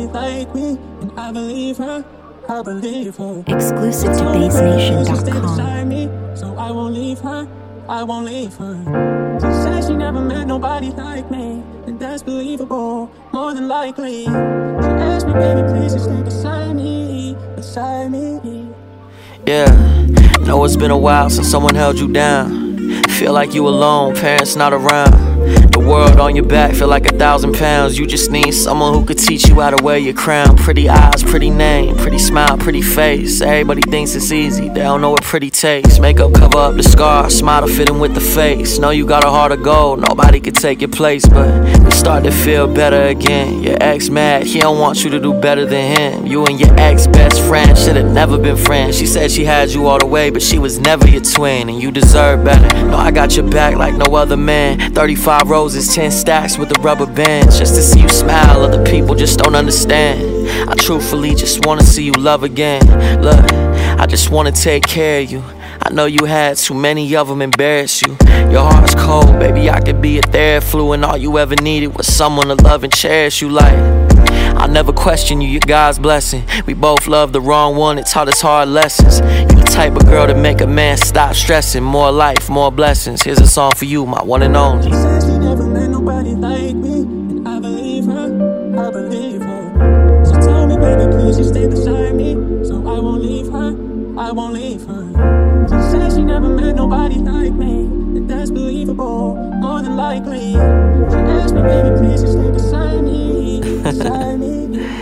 nobody like me, and I believe her. I believe her. Exclusive to BassNation.com. So I won't leave her. I won't leave her. She said she never met nobody like me, and that's believable, more than likely. She asked me, baby, please just stay beside me, beside me. Yeah, know it's been a while since someone held you down. Feel like you alone, parents not around. The world on your back feel like 1,000 pounds. You just need someone who could teach you how to wear your crown. Pretty eyes, pretty name, pretty smile, pretty face. Everybody thinks it's easy, they don't know what pretty takes. Makeup cover up the scar, smile to fit in with the face. Know you got a heart of gold, nobody could take your place. But you start to feel better again. Your ex mad, he don't want you to do better than him. You and your ex best friend should've never been friends. She said she had you all the way, but she was never your twin, and you deserve better. No, I got your back like no other man. 35 roses, 10 stacks with the rubber bands. Just to see you smile, other people just don't understand. I truthfully just wanna see you love again. Look, I just wanna take care of you. I know you had too many of them embarrass you. Your heart's cold, baby, I could be a Theraflu, and all you ever needed was someone to love and cherish you. Like, I'll never question you, you're God's blessing. We both love the wrong one, it taught us hard lessons. You the type of girl to make a man stop stressing. More life, more blessings. Here's a song for you, my one and only. She said she never met nobody like me, and I believe her, I believe her. She told me, baby, please just stay beside me, so I won't leave her, I won't leave her. She said she never met nobody like me, and that's believable, more than likely. She asked me, baby, please just stay beside me, beside me.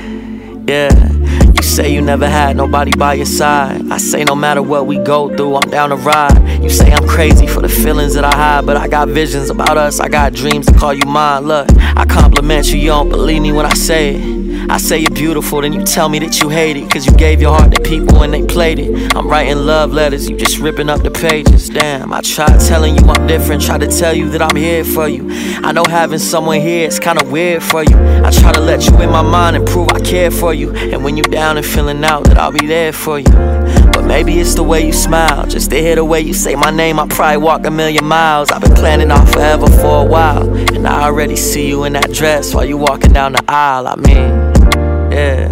Yeah, you say you never had nobody by your side. I say no matter what we go through, I'm down to ride. You say I'm crazy for the feelings that I hide, but I got visions about us, I got dreams to call you mine. Look, I compliment you, you don't believe me when I say it. I say you're beautiful, then you tell me that you hate it, cause you gave your heart to people and they played it. I'm writing love letters, you just ripping up the pages. Damn, I tried telling you I'm different, tried to tell you that I'm here for you. I know having someone here is kinda weird for you. I try to let you in my mind and prove I care for you, and when you down and feeling out, that I'll be there for you. But maybe it's the way you smile, just to hear the way you say my name, I probably walk 1,000,000 miles. I've been planning on forever for a while, and I already see you in that dress while you walking down the aisle. I mean, yeah.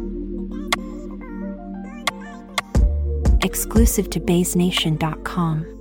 Exclusive to BassNation.com.